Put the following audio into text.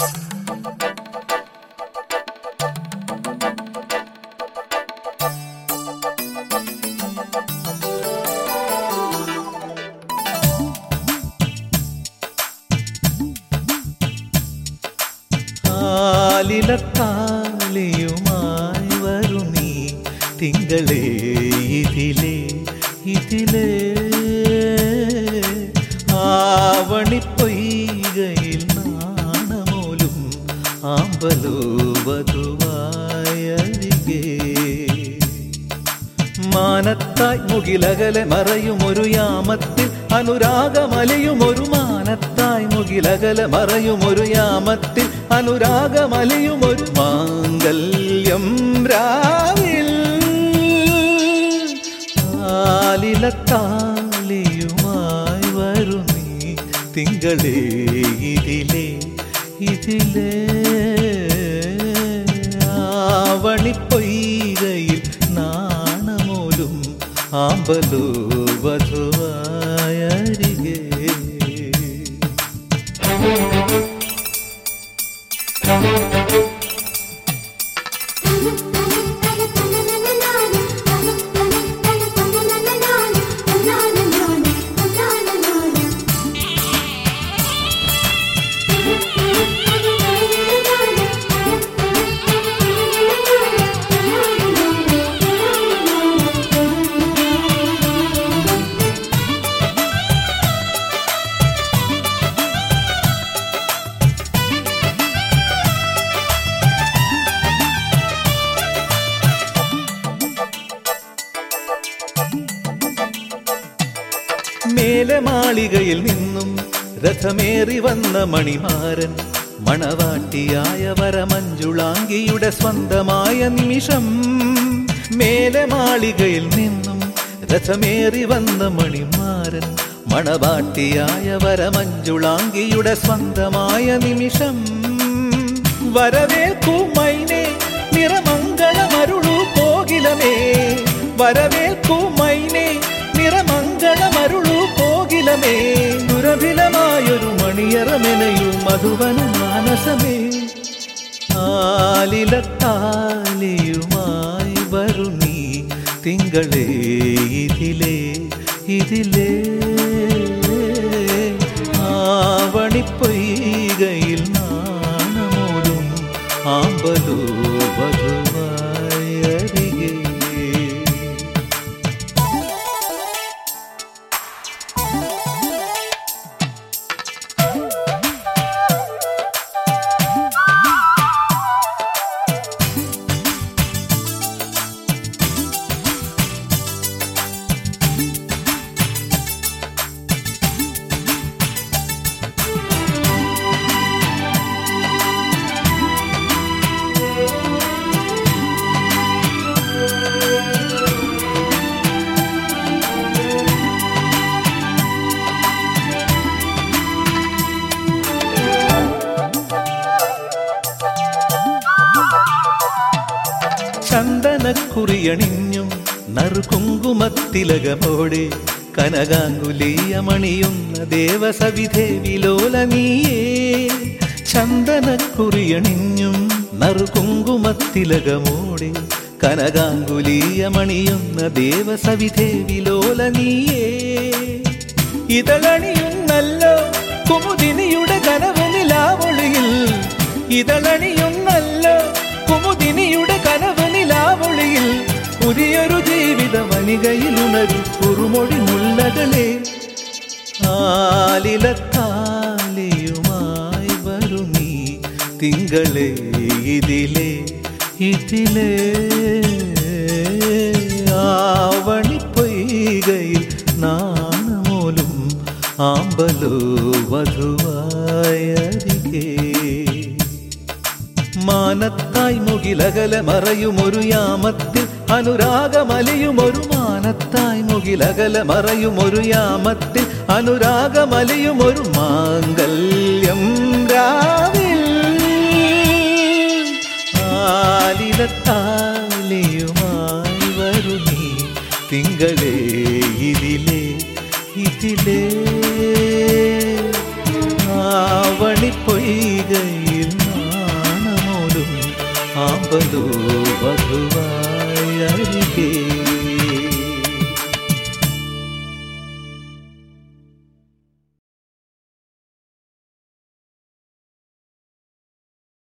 ആലിലത്താലിയുമായി വരുമീ തിങ്കളേ ഇതിലേ ഇതിലേ ആവണിപ്പൊയ്കയിൽ നാണമോലും ആമ്പലോ വധുവായരികെ മാനത്തായി മുകിലകലെ മറയുമൊരു യാമത്തിൽ അനുരാഗമലയുമൊരു മാനത്തായി മുകിലകലെ മറയുമൊരു യാമത്തിൽ അനുരാഗമലയുമൊരു മാംഗല്യം രാവിൽ ആലിലത്താലിയുമായി വരുമീ തിങ്കളേ ഇതിലേ ഇതിലേ ആവണിപ്പൊയ്കയിൽ നാണമോലും ആമ്പലോ വധുവായരികെ മേലെ മാളികയിൽ നിന്നും രഥമേറി വന്ന മണിമാരൻ മണവാട്ടിയായ വരമഞ്ജുളാംഗിയുടെ സ്വന്തമായ നിമിഷം മേലെ മാളികയിൽ നിന്നും രഥമേറി വന്ന മണിമാരൻ മണവാട്ടിയായ വരമഞ്ജുളാംഗിയുടെ സ്വന്തമായ നിമിഷം വരവേൽക്കൂ മൈനേ നിറമംഗളമരുളൂ കോകിലമേ വരവേൽക്കൂ മൈനേ നിറമംഗളമരുളൂ കോകിലമേ ദുരഭിലമായൊരു മണിയറമെനയൂ മധുവന മാനസമേ ആലിലത്താലിയുമായി വരുമീ തിങ്കളേ ഇതിലേ ഇതിലേ ആവണിപ്പൊയ്കയിൽ നാണമോലും ആമ്പലോ വധുവായരികെ ചന്ദനക്കുറിയണിഞ്ഞും നറുകുങ്കുമത്തിലകമോടെ കനകാങ്കുലീയമണിയുന്ന ദേവസവിധേ വിലോലനീയേ ചന്ദനക്കുറിയണിഞ്ഞും നറുകുങ്കുമത്തിലകമോടെ കനകാങ്കുലീയമണിയുന്ന ദേവസവിധേ വിലോലനീയേ ഇതളണിയുന്നല്ലോ കുമുദിനിയുടെ കനവ് നിലാവൊളിയിൽ ഇതളണിയുന്നല്ലോ കുമുദിനിയുടെ കനവ് നിലാവൊളിയിൽ പുതിയൊരു ജീവിത വനികയിൽ ഉണരും കുറുമൊഴി മുല്ലകളെ ആലിലത്താലിയുമായി വരുമീ തിങ്കളേ ഇതിലേ ഇതിലേ ആവണിപ്പൊയ്കയിൽ നാണമോലും ആമ്പലോ വധുവായരികെ മാനത്തായി മുകിലകലെ മറയുമൊരു യാമത്തിൽ അനുരാഗമലയുമൊരു മാനത്തായി മുകിലകലെ മറയുമൊരു യാമത്തിൽ അനുരാഗമലയുമൊരു മാംഗല്യം രാവിൽ ആലിലത്താലിയുമായി വരുമീ തിങ്കളേ ഇതിലേ ഇതിലേ ആവണിപ്പൊയ്കയിൽ വധുവായി അരികേ